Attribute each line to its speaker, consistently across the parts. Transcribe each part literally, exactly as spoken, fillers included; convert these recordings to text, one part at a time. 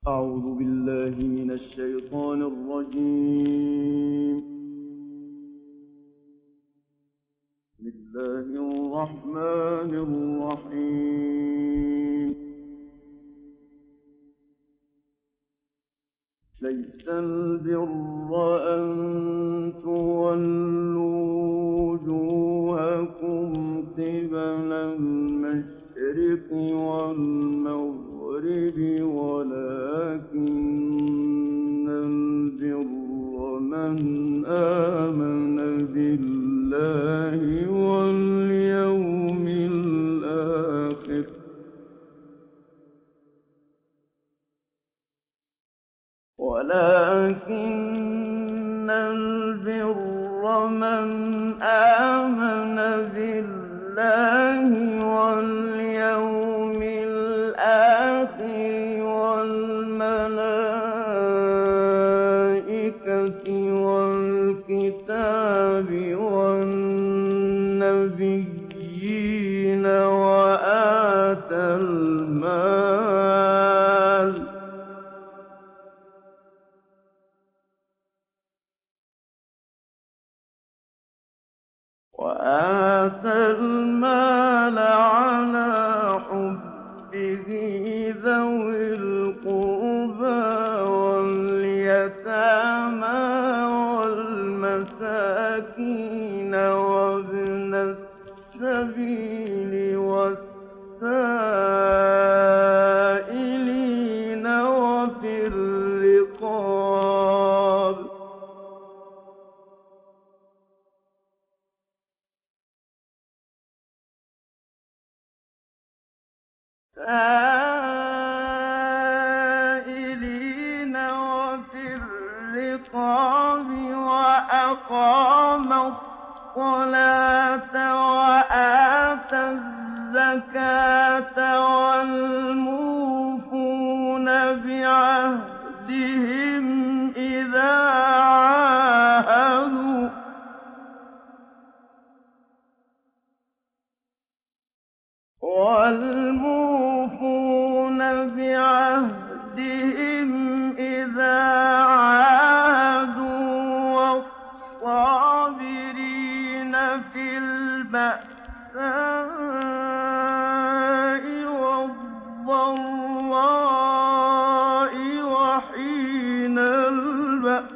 Speaker 1: أعوذ بالله من الشيطان الرجيم. بسم الله الرحمن الرحيم. ليس البر أن تولوا وجوهكم قبل المشرق والمغرب ولكن البر من آمن بالله واليوم الآخر ولكن البر من آمن بالله واليوم الآخر والملائكة والكتاب والنبيين وآتى المال وآتى المال على حبه ذوي القربى واليتامى والمساكين وابن السبيل والسائلين وفي الرقاب سائلين وفي الرقاب وأقام الصلاة وآتى الزكاة والموفون بعهدهم إذا عاهدوا والموفون بعهدهم إذا عاهدوا والصابرين في البأساء والضراء وحين البأس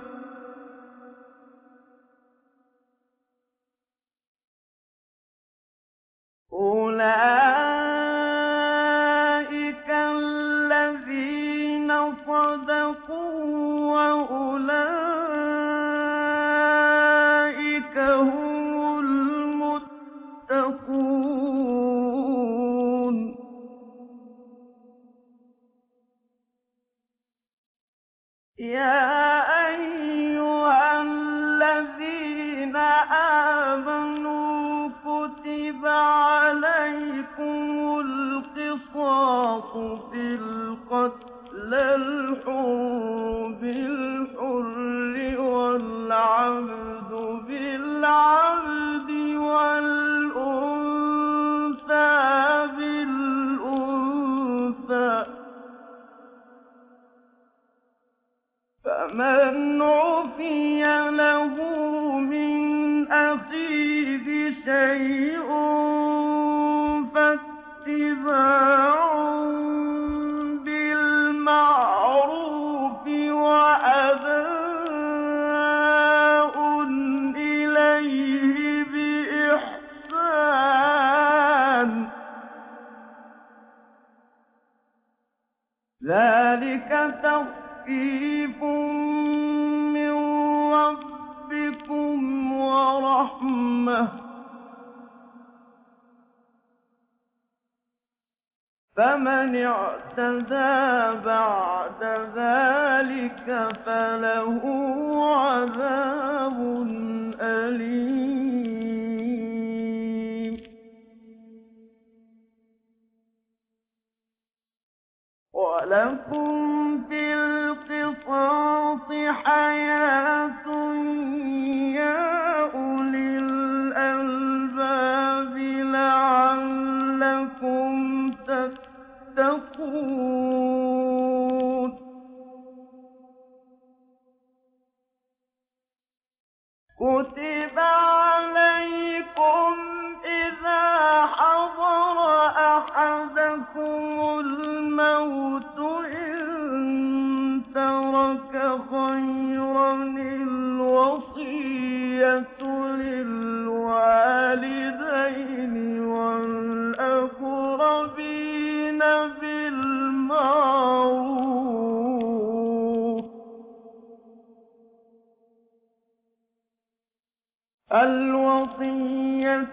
Speaker 1: أولئك الذين صدقوا وأولئك هم المتقون يا أيها الذين آمنوا كتب عليكم القصاص في القتل الحر بالحر والعبد بالعبد والأنثى بالأنثى فمن عفي له من أخيه شيء فاتباع بالمعروف وأداء إليه بإحسان ذلك تخفيف من ربكم ورحمة فمن اعتدى بعد ذلك فله عذاب أليم ولكم في القصاص حياة يا أولي الألباب لعلكم تتقون الْوَصِيَّةُ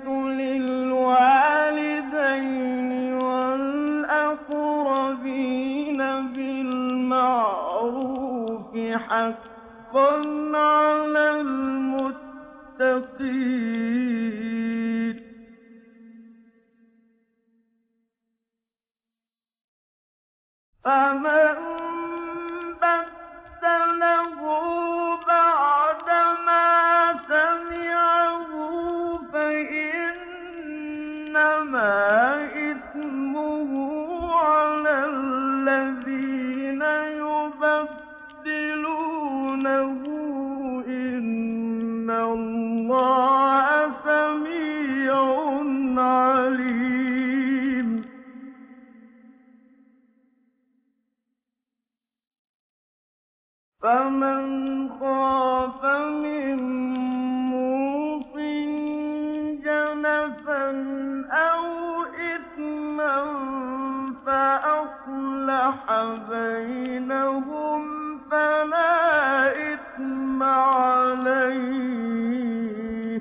Speaker 1: لِلْوَالِدَيْنِ وَالْأَقْرَبِينَ بِالْمَعْرُوفِ حَقًّا عَلَى الْمُتَّقِينَ. فَمَن بَدَّلَهُ بَعْدَمَا سَمِعَهُ فَإِنَّمَا إِثْمُهُ عَلَى الَّذِينَ يُبَدِّلُونَهُ ۚ إِنَّ اللَّهَ سَمِيعٌ عَلِيمٌ. فَمَنْ خَافَ مِن مُّوصٍ جَنَفًا أَوْ إِثْمًا فَأَصْلَحَ بَيْنَهُمْ فَلَا إِثْمَ عَلَيْهِ ۚ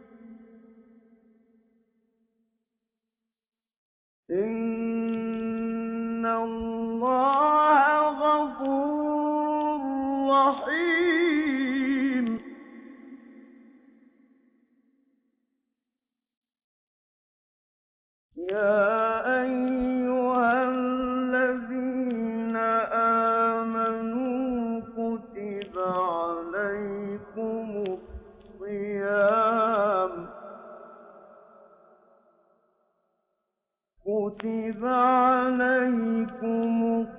Speaker 1: إِنَّ اللَّهَ غَفُورٌ رَّحِيمٌ. يَا أَيُّهَا الَّذِينَ آمَنُوا كُتِبَ عَلَيْكُمُ الصِّيَامُ كُتِبَ عَلَيْكُمُ